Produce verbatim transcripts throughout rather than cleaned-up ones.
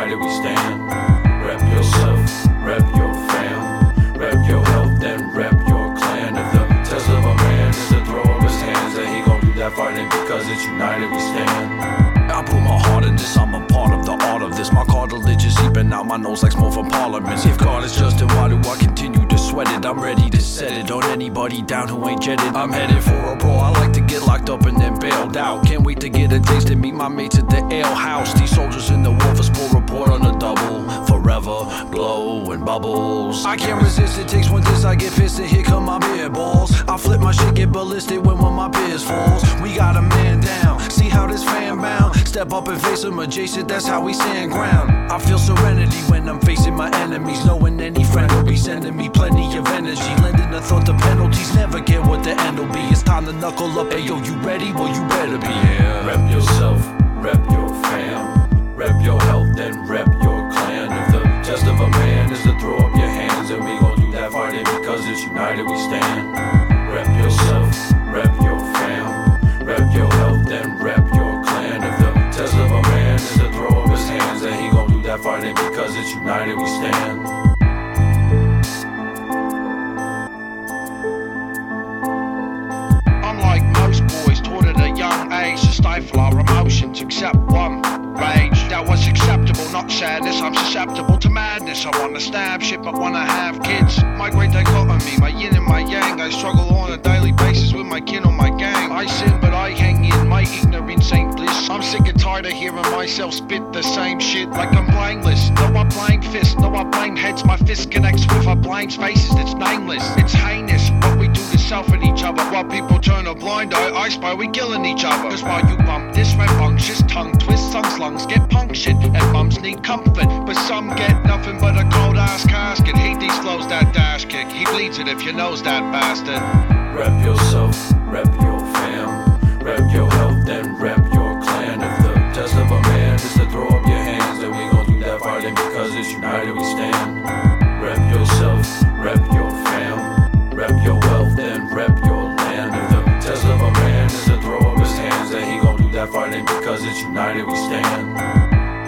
united we stand. Rep yourself, rep your fam, rep your health and rep your clan. If the test of a man is to throw up his hands, then he gon' do that fighting because it's united we stand. I put my heart in this, I'm a part of the art of this. My cartilage is seeping out my nose like smoke from parliaments. If God is just, then why do I continue to sweat it? I'm ready to set it on anybody down who ain't jetted. I'm headed for a brawl, I like to get locked up and then bailed out. Can't wait to get a taste and meet my mates at the ale house. These soldiers in the war for sport report on a double. Forever, glow and bubbles. I can't resist, it takes one diss, I get pissed and here come my beer balls. I flip my shit, get ballistic when one of my peers falls. We got a man down, see how this fan bound. Step up and face them adjacent, that's how we stand ground. I feel serenity when I'm facing my enemies, knowing any friend will be sending me plenty of energy. Lending a thought the penalties never get what the end will be. It's time to knuckle up, hey yo, you ready? Well, you better be here. Rep yourself, rep your fam, rep your health and rep your clan. If the test of a man is to throw up your hands, then we gon' do that fighting because it's united we stand. Rep yourself, rep your fam, rep your health and rep your clan. If the test of a man is to throw up his hands, then he gon' do that fighting because it's united we stand. Unlike most boys taught at a young age to stifle our emotions, except one, rage. That was acceptable, not sadness. I'm susceptible to madness. I wanna stab shit but wanna have kids. My great dichotomy, my yin and my yang. I struggle on a daily basis with my kin or my gang. I sin but I hang in, my ignorance ain't bliss. I'm sick and tired of hearing myself spit the same shit like I'm blameless. No, I blame fists, no, I blame heads. My fist connects with I blame spaces, it's nameless. It's heinous what we do to self and each other. While people turn a blind eye, I spy we killing each other. Cause while you bump this rambunctious tongue twist, some slungs get punctured and bums need comfort. But some get nothing but a cold ass casket. He disclosed that dash kick, he bleeds it if you knows that bastard. Rep yourself, rep your fam, rep your health and rep your clan. If the test of a man is to throw up your hands, then we gon' do that fighting because it's united we stand. Rep yourself, rep your fam, rep your wealth and rep your land. If the test of a man is to throw up his hands, then he gon' do that fighting because it's united we stand.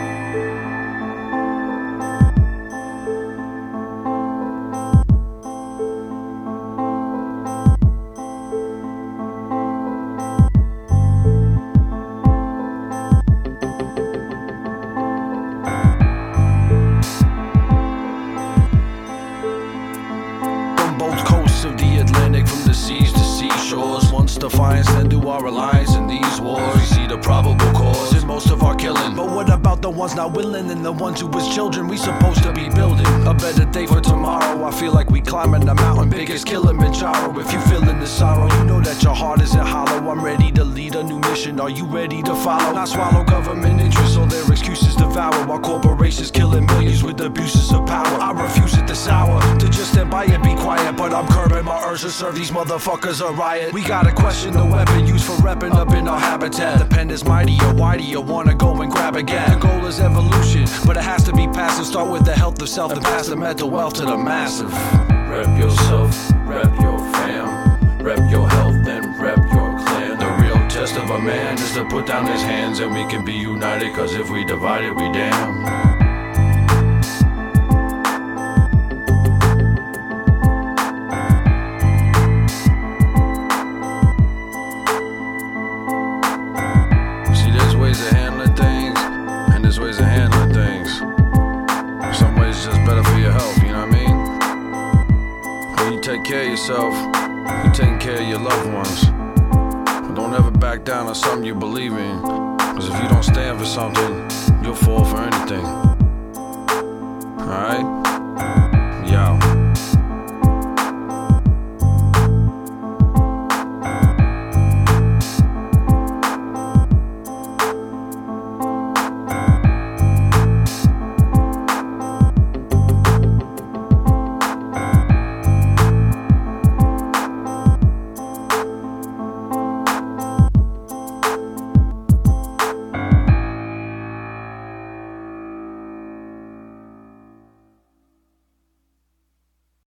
From the seas to seashores, once defiance then do our reliance in these wars. We see the probable cause in most of our killing, but what about the ones not willing and the ones who was children? We supposed to be building a better day for tomorrow. I feel like we climbing the mountain biggest Kilimanjaro. If you feeling the sorrow, you know that your heart isn't hollow. I'm ready to lead a new mission, are you ready to follow? Not swallow government interests or their excuses devour, while corporations killing millions with abuses of power. I refuse it this hour to just stand by and be quiet, but I'm curbing my urge to serve these motherfuckers a riot. We gotta question the weapon used for repping up in our habitat. The pen is mighty, or why do you wanna go and grab again? The goal is evolution, but it has to be passive. Start with the health of self and pass the mental wealth to the massive. Rep yourself, rep your fam, rep your health and rep your clan. The real test of a man is to put down his hands and we can be united, cause if we divide it, we damn. Ways of handling things. Some ways it's just better for your health, you know what I mean? When you take care of yourself, you're taking care of your loved ones. But don't ever back down on something you believe in, because if you don't stand for something, you'll fall for anything. Alright?